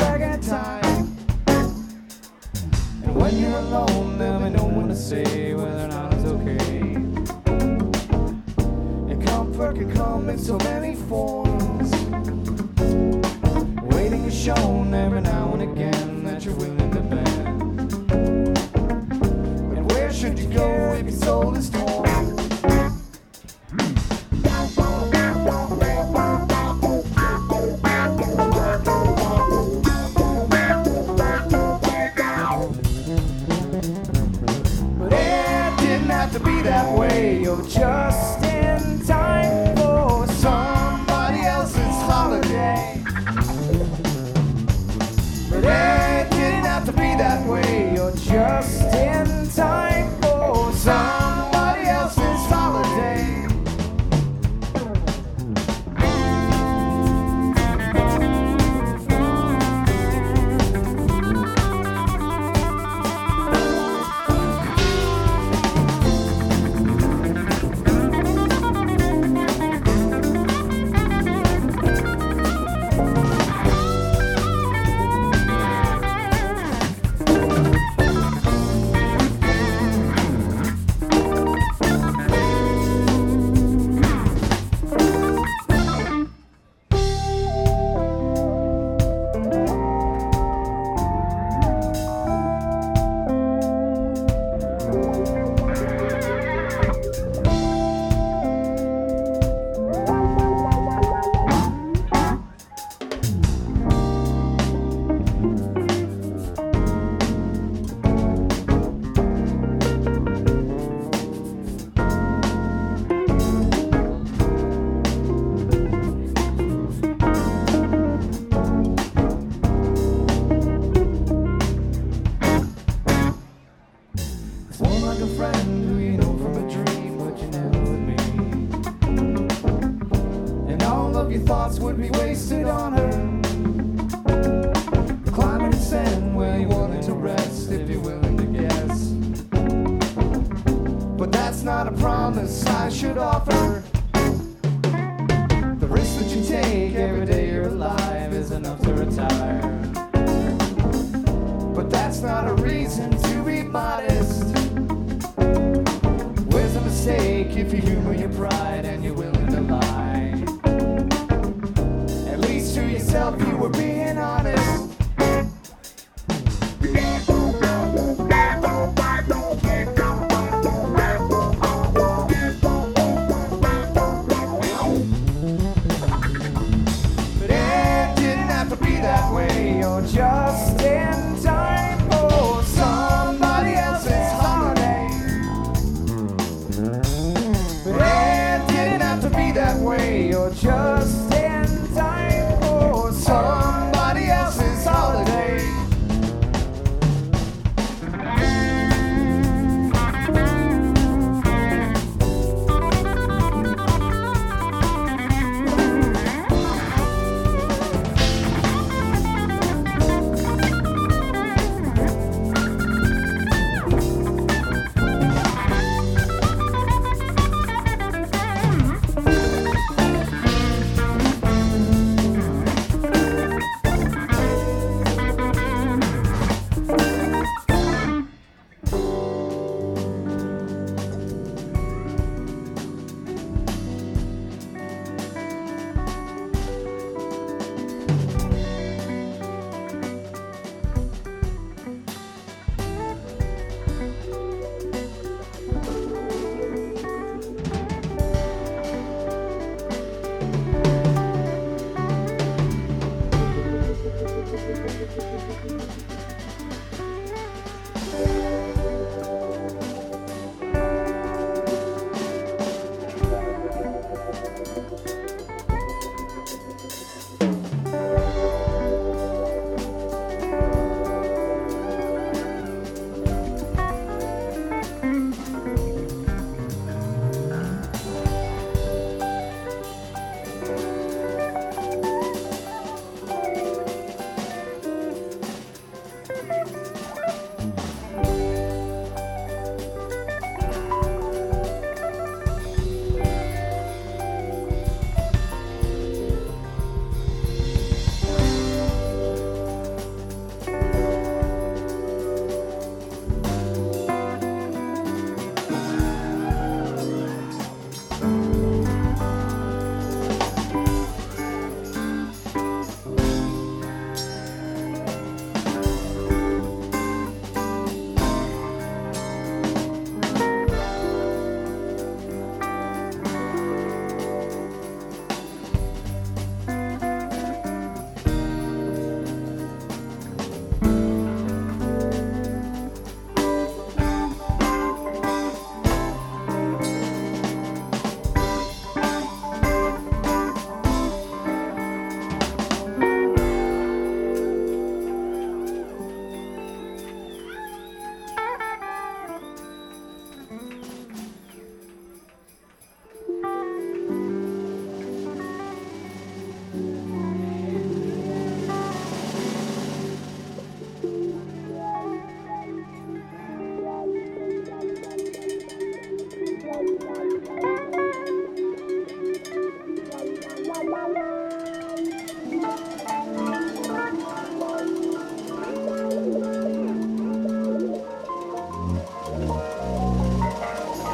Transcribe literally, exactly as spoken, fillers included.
second time. And when you're alone, there'll be no one to say whether or not it's okay. And comfort can come in so many forms. Waiting is shown every now and again that you're willing to bend. And where should you go if your soul is torn? To be that way, you're just in time for somebody else's holiday. But it didn't have to be that way, you're just in time for somebody else's holiday. Like a friend who you know from a dream, but you never would meet. And all of your thoughts would be wasted on her. Climbing a sand where you wanted to rest if you're willing to guess. But that's not a promise I should offer. The risk that you take every day you're alive is enough to retire. But that's not a reason